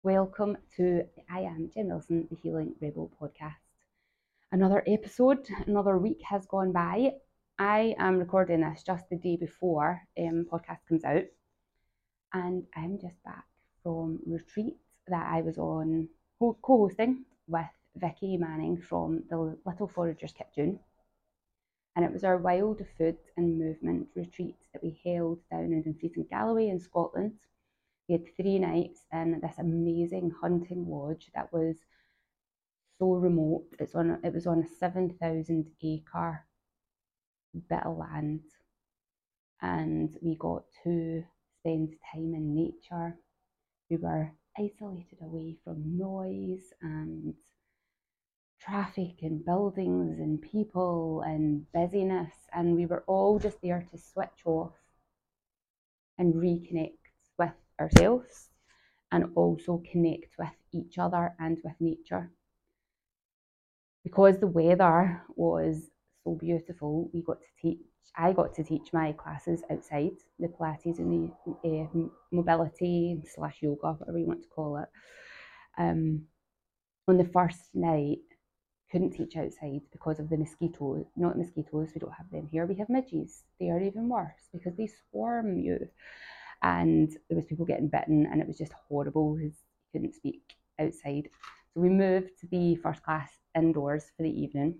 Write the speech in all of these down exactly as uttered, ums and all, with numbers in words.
Welcome to I Am Jen Wilson, the Healing Rebel podcast. Another episode, another week has gone by. I am recording this just the day before um podcast comes out, and I'm just back from retreat that I was on co-hosting with Vicky Manning from the Little Foragers Kitchen. And it was our Wild Food and Movement retreat that we held down in Dumfries and Galloway in Scotland. We had three nights in this amazing hunting lodge that was so remote. It's on. It was on a seven thousand acre bit of land, and we got to spend time in nature. We were isolated away from noise and traffic and buildings and people and busyness, and we were all just there to switch off and reconnect with ourselves and also connect with each other and with nature. Because the weather was so beautiful, we got to teach, I got to teach my classes outside, the Pilates and the uh, mobility slash yoga, whatever you want to call it. Um, on the first night, couldn't teach outside because of the mosquitoes. Not mosquitoes, we don't have them here. We have midges. They are even worse because they swarm you. And there was people getting bitten, and it was just horrible because you couldn't speak outside. So we moved the first class indoors for the evening.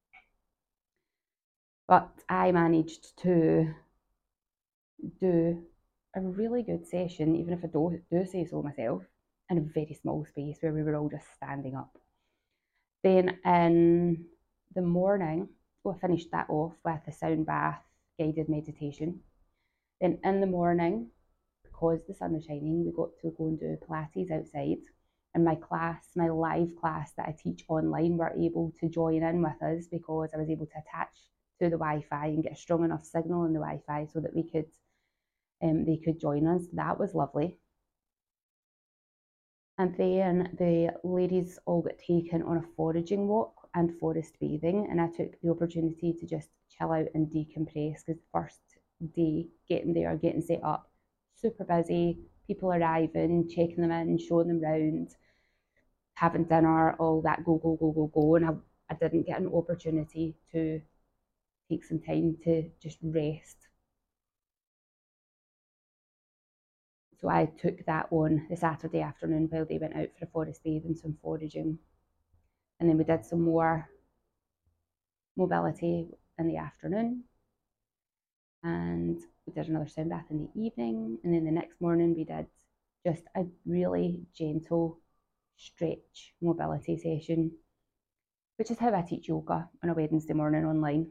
But I managed to do a really good session, even if I do, do say so myself, in a very small space where we were all just standing up. Then in the morning, well, I finished that off with a sound bath guided meditation. Then in the morning, because the sun was shining, we got to go and do Pilates outside. And my class, my live class that I teach online, were able to join in with us because I was able to attach to the Wi-Fi and get a strong enough signal in the Wi-Fi so that we could, um, they could join us. That was lovely. And then the ladies all got taken on a foraging walk and forest bathing, and I took the opportunity to just chill out and decompress because the first day getting there, getting set up, super busy, people arriving, checking them in, showing them round, having dinner, all that go, go, go, go, go. And I, I didn't get an opportunity to take some time to just rest. So I took that on the Saturday afternoon while they went out for a forest bathe and some foraging. And then we did some more mobility in the afternoon. And we did another sound bath in the evening. And then the next morning we did just a really gentle stretch mobility session, which is how I teach yoga on a Wednesday morning online.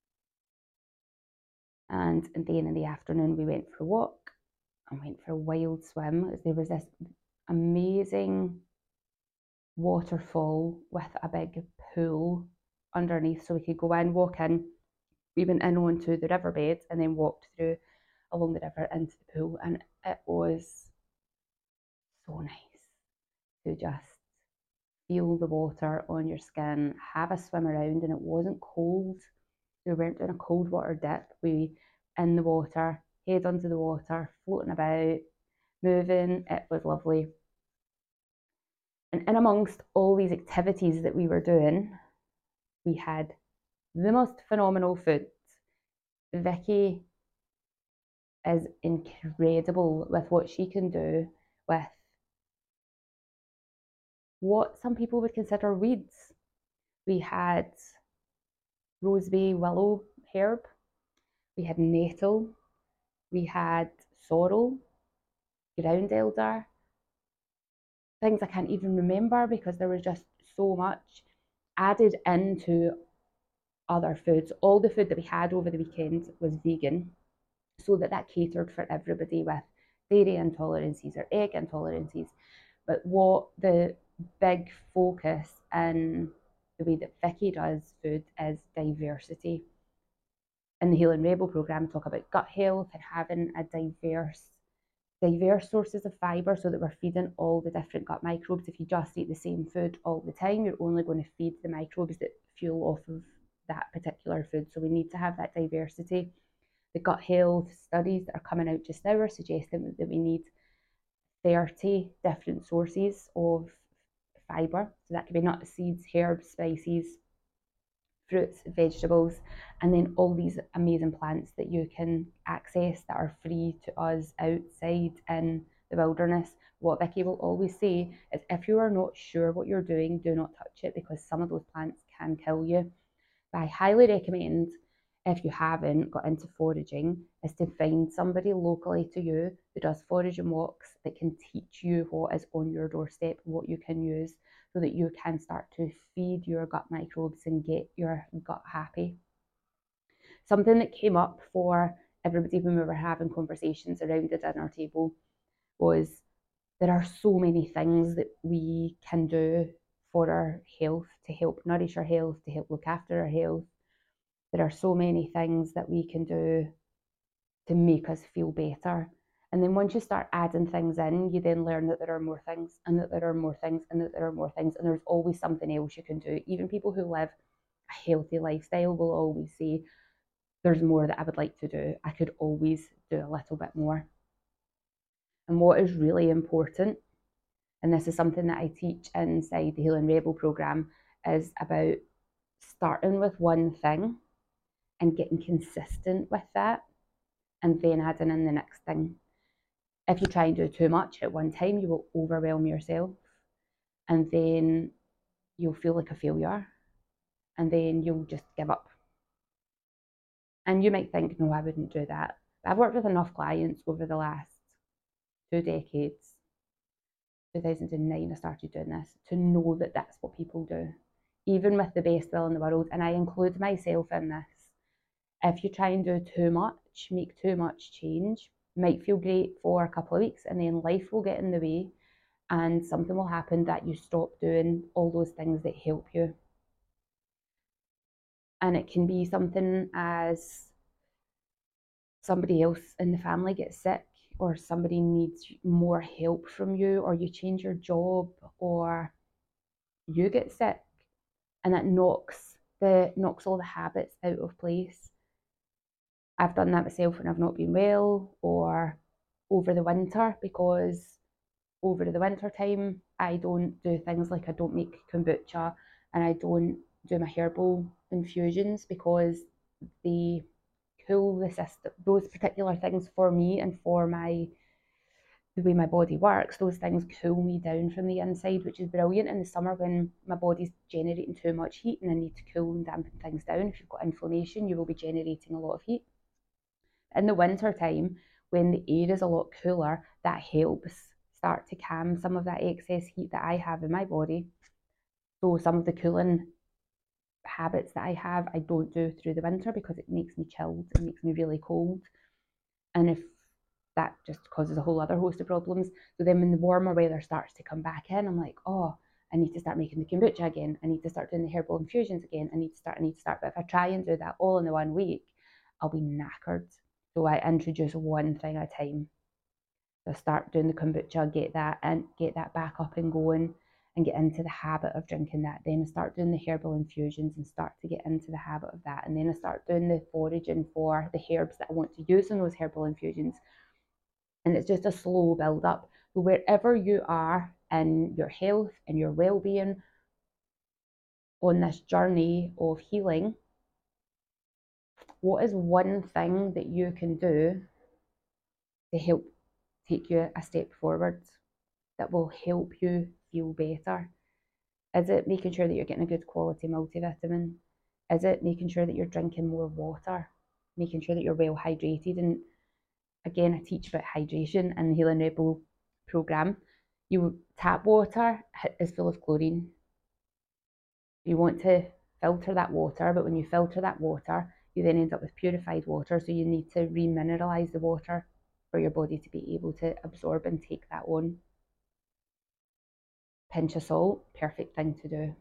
And, and then in the afternoon we went for a walk and went for a wild swim. There was this amazing waterfall with a big pool underneath, so we could go in, walk in. We went in onto the riverbed and then walked through along the river into the pool, and it was so nice to just feel the water on your skin, have a swim around, and it wasn't cold. We weren't doing a cold water dip. We in the water, head under the water, floating about, moving. It was lovely. And in amongst all these activities that we were doing, we had the most phenomenal food. Vicky is incredible with what she can do with what some people would consider weeds. We had rosebay willow herb, we had nettle, we had sorrel, ground elder, things I can't even remember because there was just so much added into other foods. All the food that we had over the weekend was vegan, so that that catered for everybody with dairy intolerances or egg intolerances. But what the big focus in the way that Vicky does food is diversity. In the Healing Rebel program, we talk about gut health and having a diverse diverse sources of fibre so that we're feeding all the different gut microbes. If you just eat the same food all the time, you're only going to feed the microbes that fuel off of that particular food. So we need to have that diversity. The gut health studies that are coming out just now are suggesting that we need thirty different sources of fibre. So that could be nuts, seeds, herbs, spices, fruits, vegetables, and then all these amazing plants that you can access that are free to us outside in the wilderness. What Vicky will always say is if you are not sure what you're doing, do not touch it, because some of those plants can kill you. But I highly recommend, if you haven't got into foraging, is to find somebody locally to you who does foraging walks that can teach you what is on your doorstep, what you can use, so that you can start to feed your gut microbes and get your gut happy. Something that came up for everybody when we were having conversations around the dinner table was there are so many things that we can do for our health, to help nourish our health, to help look after our health. There are so many things that we can do to make us feel better. And then once you start adding things in, you then learn that there are more things, and that there are more things, and that there are more things, and there's always something else you can do. Even people who live a healthy lifestyle will always say, there's more that I would like to do. I could always do a little bit more. And what is really important, and this is something that I teach inside the Healing Rebel program, is about starting with one thing and getting consistent with that, and then adding in the next thing. If you try and do too much at one time, you will overwhelm yourself, and then you'll feel like a failure, and then you'll just give up. And you might think, no, I wouldn't do that. But I've worked with enough clients over the last two decades, two thousand nine I started doing this, to know that that's what people do, even with the best will in the world, and I include myself in this. If you try and do too much, make too much change, might feel great for a couple of weeks, and then life will get in the way, and something will happen that you stop doing all those things that help you. And it can be something as somebody else in the family gets sick, or somebody needs more help from you, or you change your job, or you get sick, and that knocks the knocks all the habits out of place. I've done that myself when I've not been well, or over the winter, because over the winter time I don't do things like I don't make kombucha, and I don't do my herbal infusions, because they cool the system. Those particular things for me and for my the way my body works, those things cool me down from the inside, which is brilliant in the summer when my body's generating too much heat and I need to cool and dampen things down. If you've got inflammation, you will be generating a lot of heat. In the winter time, when the air is a lot cooler, that helps start to calm some of that excess heat that I have in my body. So some of the cooling habits that I have, I don't do through the winter, because it makes me chilled, it makes me really cold. And if that just causes a whole other host of problems. So then when the warmer weather starts to come back in, I'm like, oh, I need to start making the kombucha again. I need to start doing the herbal infusions again. I need to start, I need to start. But if I try and do that all in the one week, I'll be knackered. So I introduce one thing at a time. So I start doing the kombucha, get that and get that back up and going, and get into the habit of drinking that. Then I start doing the herbal infusions and start to get into the habit of that. And then I start doing the foraging for the herbs that I want to use in those herbal infusions. And it's just a slow build up. So wherever you are in your health and your well-being on this journey of healing, what is one thing that you can do to help take you a step forward, that will help you feel better? Is it making sure that you're getting a good quality multivitamin? Is it making sure that you're drinking more water? Making sure that you're well hydrated? And again, I teach about hydration in the Healing Rebel program. You tap water is full of chlorine. You want to filter that water, but when you filter that water, you then end up with purified water. So you need to remineralize the water for your body to be able to absorb and take that on. Pinch of salt, perfect thing to do.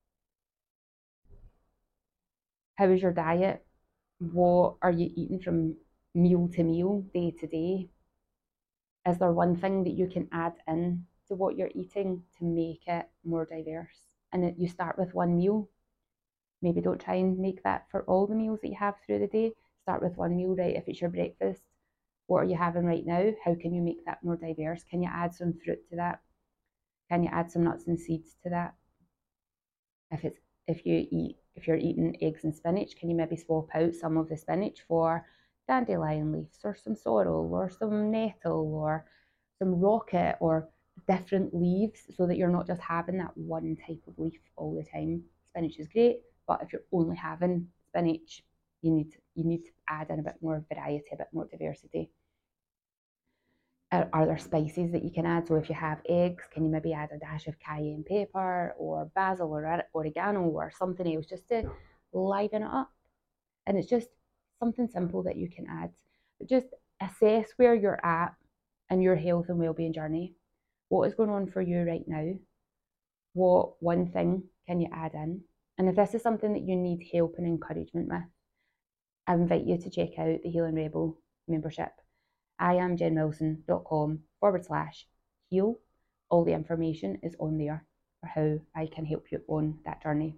How is your diet? What are you eating from meal to meal, day to day? Is there one thing that you can add in to what you're eating to make it more diverse? And it, you start with one meal. Maybe don't try and make that for all the meals that you have through the day. Start with one meal, right? If it's your breakfast, What are you having right now? How can you make that more diverse? Can you add some fruit to that? Can you add some nuts and seeds to that? If it's if you eat if you're eating eggs and spinach, can you maybe swap out some of the spinach for dandelion leaves or some sorrel or some nettle or some rocket or different leaves, so that you're not just having that one type of leaf all the time. Spinach is great, but if you're only having spinach, you need you need to add in a bit more variety, a bit more diversity. Are, are there spices that you can add? So if you have eggs, can you maybe add a dash of cayenne pepper or basil or oregano or something else just to liven it up? And it's just something simple that you can add. But just assess where you're at in your health and well-being journey. What is going on for you right now? What one thing can you add in? And if this is something that you need help and encouragement with, I invite you to check out the Healing Rebel membership. iamjenwilson.com forward slash heal. All the information is on there for how I can help you on that journey.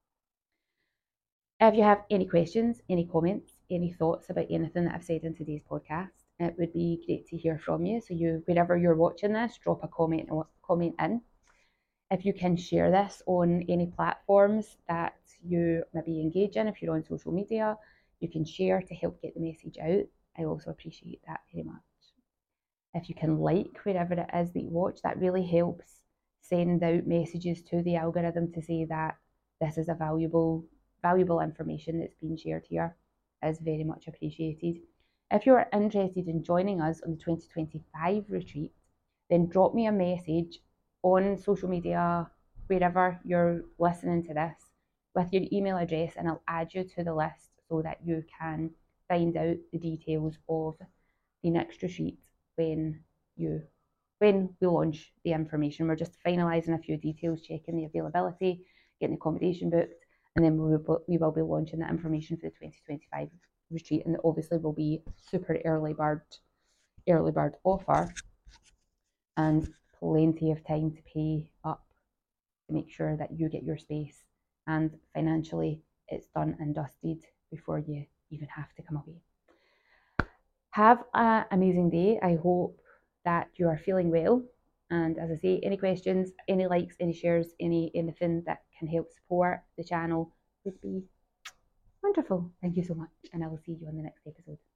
If you have any questions, any comments, any thoughts about anything that I've said in today's podcast, it would be great to hear from you. So you, wherever you're watching this, drop a comment or comment in. If you can share this on any platforms that you maybe engage in, if you're on social media, you can share to help get the message out. I also appreciate that very much. If you can like wherever it is that you watch, that really helps send out messages to the algorithm to say that this is a valuable, valuable information that's being shared here. Is very much appreciated. If you're interested in joining us on the twenty twenty-five retreat, then drop me a message on social media, wherever you're listening to this, with your email address, and I'll add you to the list so that you can find out the details of the next retreat when you when we launch the information. We're just finalising a few details, checking the availability, getting the accommodation booked, and then we will, we will be launching that information for the twenty twenty-five retreat. And obviously will be super early bird early bird offer, and plenty of time to pay up to make sure that you get your space, and financially it's done and dusted before you even have to come away. Have an amazing day. I hope that you are feeling well. And as I say, any questions, any likes, any shares, any anything that can help support the channel would be wonderful. Thank you so much, and I will see you on the next episode.